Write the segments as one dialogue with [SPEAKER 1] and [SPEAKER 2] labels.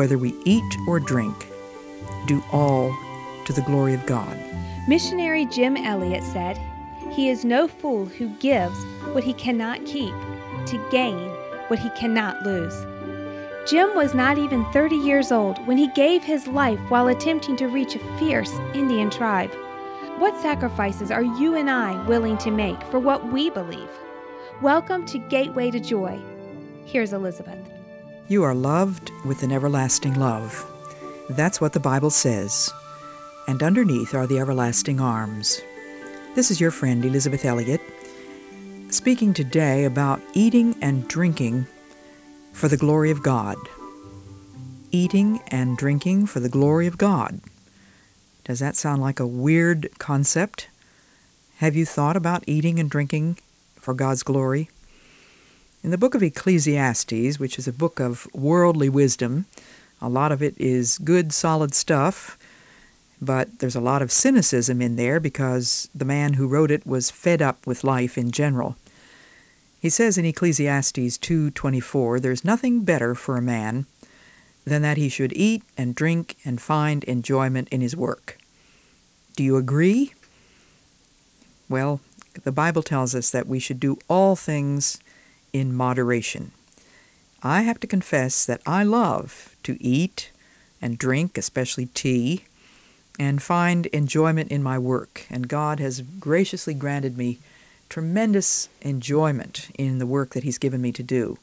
[SPEAKER 1] Whether we eat or drink, do all to the glory of God.
[SPEAKER 2] Missionary Jim Elliot said, "He is no fool who gives what he cannot keep to gain what he cannot lose." Jim was not even 30 years old when he gave his life while attempting to reach a fierce Indian tribe. What sacrifices are you and I willing to make for what we believe? Welcome to Gateway to Joy. Here's Elizabeth.
[SPEAKER 1] You are loved with an everlasting love. That's what the Bible says. And underneath are the everlasting arms. This is your friend Elizabeth Elliot, speaking today about eating and drinking for the glory of God. Eating and drinking for the glory of God. Does that sound like a weird concept? Have you thought about eating and drinking for God's glory? In the book of Ecclesiastes, which is a book of worldly wisdom, a lot of it is good, solid stuff, but there's a lot of cynicism in there because the man who wrote it was fed up with life in general. He says in Ecclesiastes 2:24, "There's nothing better for a man than that he should eat and drink and find enjoyment in his work." Do you agree? Well, the Bible tells us that we should do all things in moderation. I have to confess that I love to eat and drink, especially tea, and find enjoyment in my work. And God has graciously granted me tremendous enjoyment in the work that He's given me to do.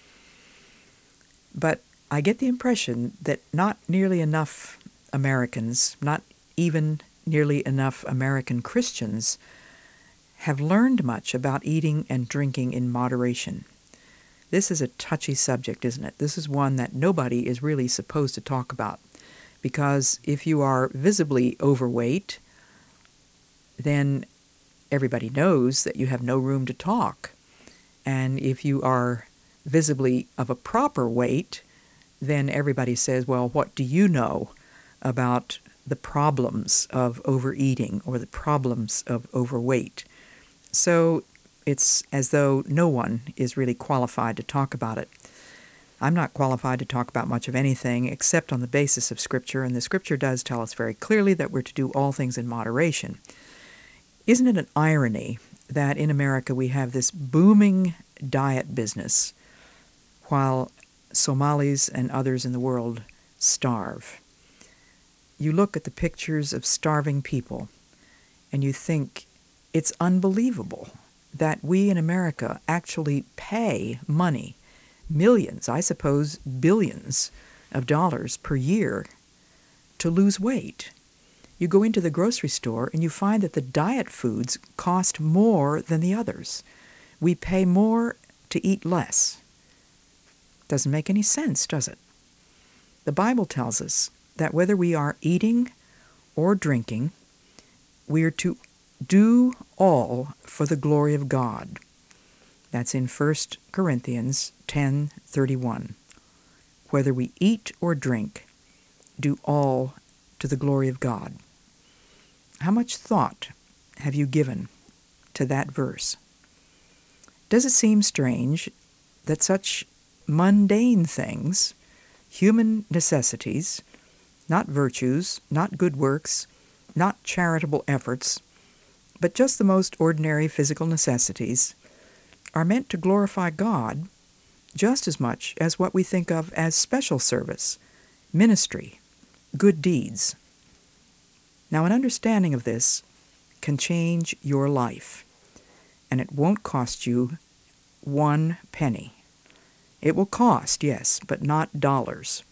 [SPEAKER 1] But I get the impression that not nearly enough Americans, not even nearly enough American Christians, have learned much about eating and drinking in moderation. This is a touchy subject, isn't it? This is one that nobody is really supposed to talk about, because if you are visibly overweight, then everybody knows that you have no room to talk. And if you are visibly of a proper weight, then everybody says, well, what do you know about the problems of overeating or the problems of overweight? So it's as though no one is really qualified to talk about it. I'm not qualified to talk about much of anything except on the basis of Scripture, and the Scripture does tell us very clearly that we're to do all things in moderation. Isn't it an irony that in America we have this booming diet business while Somalis and others in the world starve? You look at the pictures of starving people and you think it's unbelievable that we in America actually pay money, millions, I suppose billions of dollars per year to lose weight. You go into the grocery store and you find that the diet foods cost more than the others. We pay more to eat less. Doesn't make any sense, does it? The Bible tells us that whether we are eating or drinking, we are to do all for the glory of God. That's in 1 Corinthians 10:31. Whether we eat or drink, do all to the glory of God. How much thought have you given to that verse? Does it seem strange that such mundane things, human necessities, not virtues, not good works, not charitable efforts, but just the most ordinary physical necessities, are meant to glorify God just as much as what we think of as special service, ministry, good deeds? Now, an understanding of this can change your life, and it won't cost you 1 penny. It will cost, yes, but not dollars.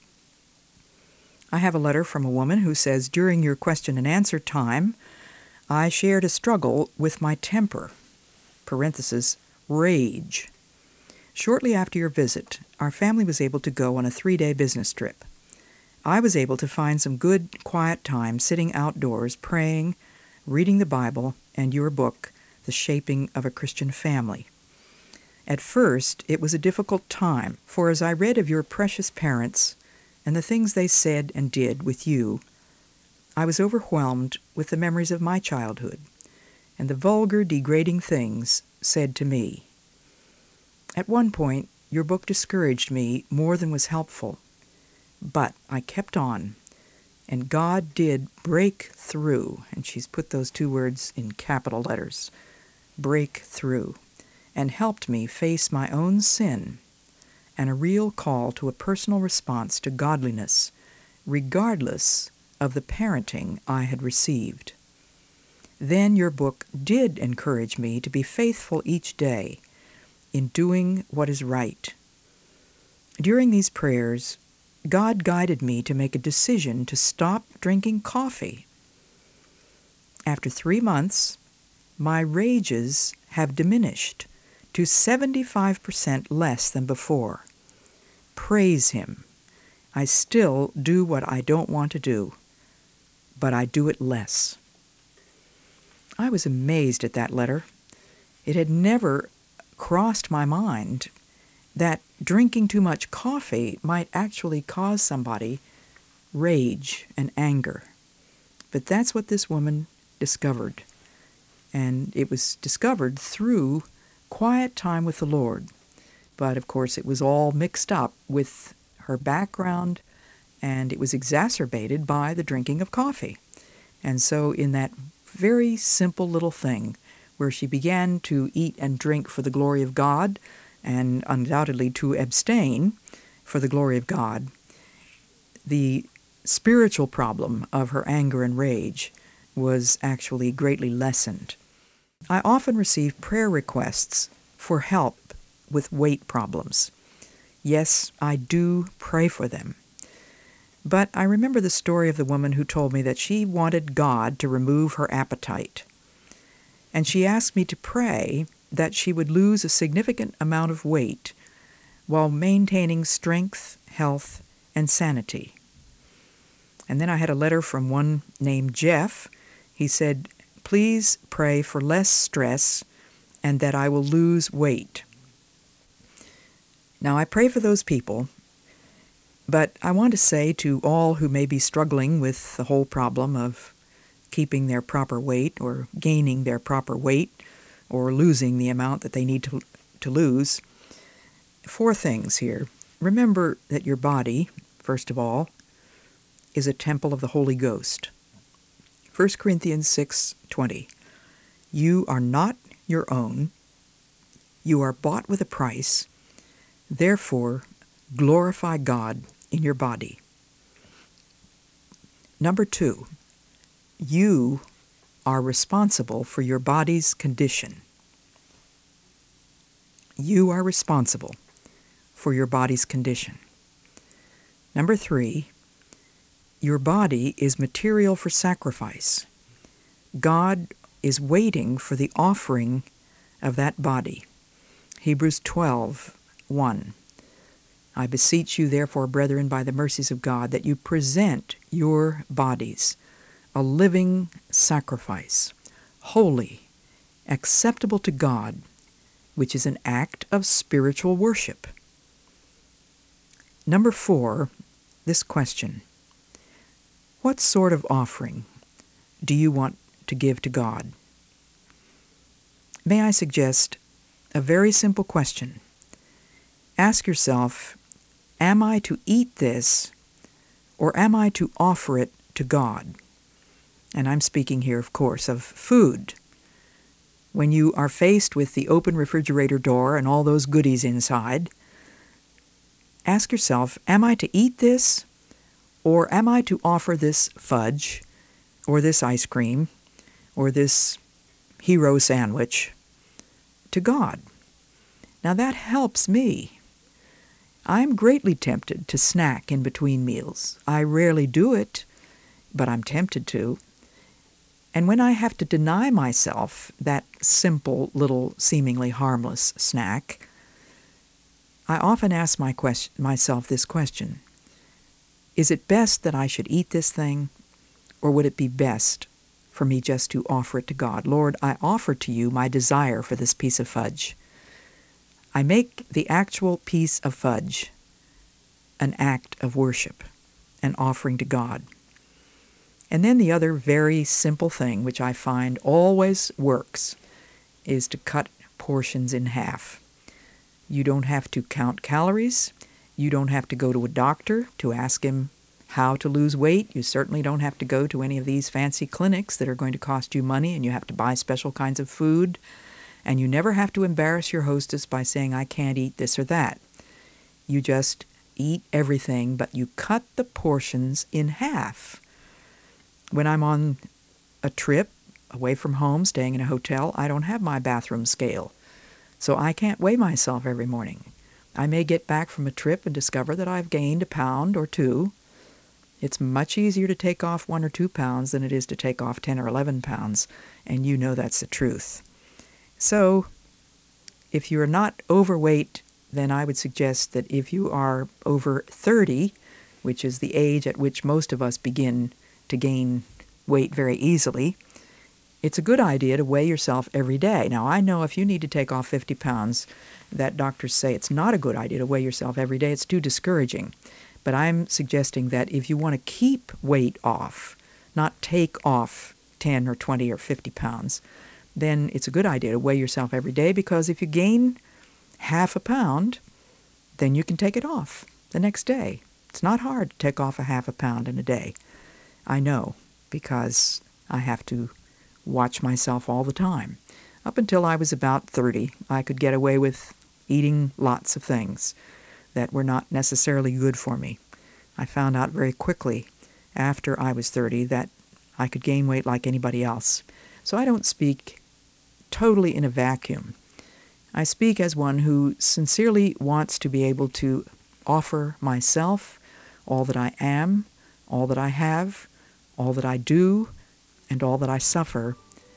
[SPEAKER 1] I have a letter from a woman who says, "During your question and answer time, I shared a struggle with my temper," parenthesis, rage. "Shortly after your visit, our family was able to go on a 3-day business trip. I was able to find some good, quiet time sitting outdoors, praying, reading the Bible, and your book, The Shaping of a Christian Family. At first, it was a difficult time, for as I read of your precious parents and the things they said and did with you, I was overwhelmed with the memories of my childhood and the vulgar, degrading things said to me. At one point, your book discouraged me more than was helpful. But I kept on, and God did break through, and she's put those two words in capital letters, break through, and helped me face my own sin and a real call to a personal response to godliness, regardless of the parenting I had received. Then your book did encourage me to be faithful each day in doing what is right. During these prayers, God guided me to make a decision to stop drinking coffee. After 3 months, my rages have diminished to 75% less than before. Praise Him. I still do what I don't want to do, but I do it less. I was amazed at that letter. It had never crossed my mind that drinking too much coffee might actually cause somebody rage and anger. But that's what this woman discovered. And it was discovered through quiet time with the Lord. But of course it was all mixed up with her background, and it was exacerbated by the drinking of coffee. And so in that very simple little thing where she began to eat and drink for the glory of God, and undoubtedly to abstain for the glory of God, the spiritual problem of her anger and rage was actually greatly lessened. I often receive prayer requests for help with weight problems. Yes, I do pray for them. But I remember the story of the woman who told me that she wanted God to remove her appetite. And she asked me to pray that she would lose a significant amount of weight while maintaining strength, health, and sanity. And then I had a letter from one named Jeff. He said, "Please pray for less stress and that I will lose weight." Now, I pray for those people, but I want to say to all who may be struggling with the whole problem of keeping their proper weight or gaining their proper weight or losing the amount that they need to lose, 4 things here. Remember that your body, first of all, is a temple of the Holy Ghost. 1 Corinthians 6:20. You are not your own. You are bought with a price. Therefore, glorify God in your body. Number 2, you are responsible for your body's condition. You are responsible for your body's condition. Number 3, your body is material for sacrifice. God is waiting for the offering of that body. Hebrews 12:1. I beseech you, therefore, brethren, by the mercies of God, that you present your bodies a living sacrifice, holy, acceptable to God, which is an act of spiritual worship. Number 4, this question. What sort of offering do you want to give to God? May I suggest a very simple question. Ask yourself, am I to eat this, or am I to offer it to God? And I'm speaking here, of course, of food. When you are faced with the open refrigerator door and all those goodies inside, ask yourself, am I to eat this, or am I to offer this fudge, or this ice cream, or this hero sandwich to God? Now that helps me. I'm greatly tempted to snack in between meals. I rarely do it, but I'm tempted to. And when I have to deny myself that simple, little, seemingly harmless snack, I often ask myself this question. Is it best that I should eat this thing, or would it be best for me just to offer it to God? Lord, I offer to you my desire for this piece of fudge. I make the actual piece of fudge an act of worship, an offering to God. And then the other very simple thing, which I find always works, is to cut portions in half. You don't have to count calories. You don't have to go to a doctor to ask him how to lose weight. You certainly don't have to go to any of these fancy clinics that are going to cost you money, and you have to buy special kinds of food. And you never have to embarrass your hostess by saying, I can't eat this or that. You just eat everything, but you cut the portions in half. When I'm on a trip away from home, staying in a hotel, I don't have my bathroom scale, so I can't weigh myself every morning. I may get back from a trip and discover that I've gained a pound or two. It's much easier to take off 1 or 2 pounds than it is to take off 10 or 11 pounds, and you know that's the truth. So, if you're not overweight, then I would suggest that if you are over 30, which is the age at which most of us begin to gain weight very easily, it's a good idea to weigh yourself every day. Now, I know if you need to take off 50 pounds, that doctors say it's not a good idea to weigh yourself every day. It's too discouraging. But I'm suggesting that if you want to keep weight off, not take off 10 or 20 or 50 pounds, then it's a good idea to weigh yourself every day, because if you gain half a pound, then you can take it off the next day. It's not hard to take off a half a pound in a day. I know, because I have to watch myself all the time. Up until I was about 30, I could get away with eating lots of things that were not necessarily good for me. I found out very quickly after I was 30 that I could gain weight like anybody else. So I don't speak totally in a vacuum. I speak as one who sincerely wants to be able to offer myself all that I am, all that I have, all that I do, and all that I suffer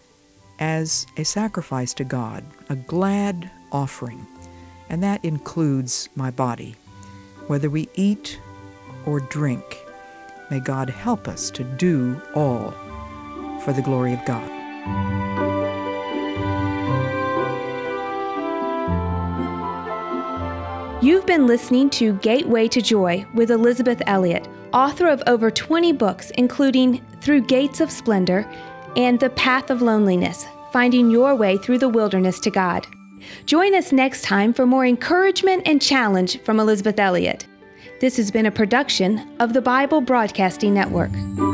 [SPEAKER 1] as a sacrifice to God, a glad offering. And that includes my body. Whether we eat or drink, may God help us to do all for the glory of God.
[SPEAKER 2] You've been listening to Gateway to Joy with Elisabeth Elliot, author of over 20 books, including Through Gates of Splendor and The Path of Loneliness, Finding Your Way Through the Wilderness to God. Join us next time for more encouragement and challenge from Elisabeth Elliot. This has been a production of the Bible Broadcasting Network.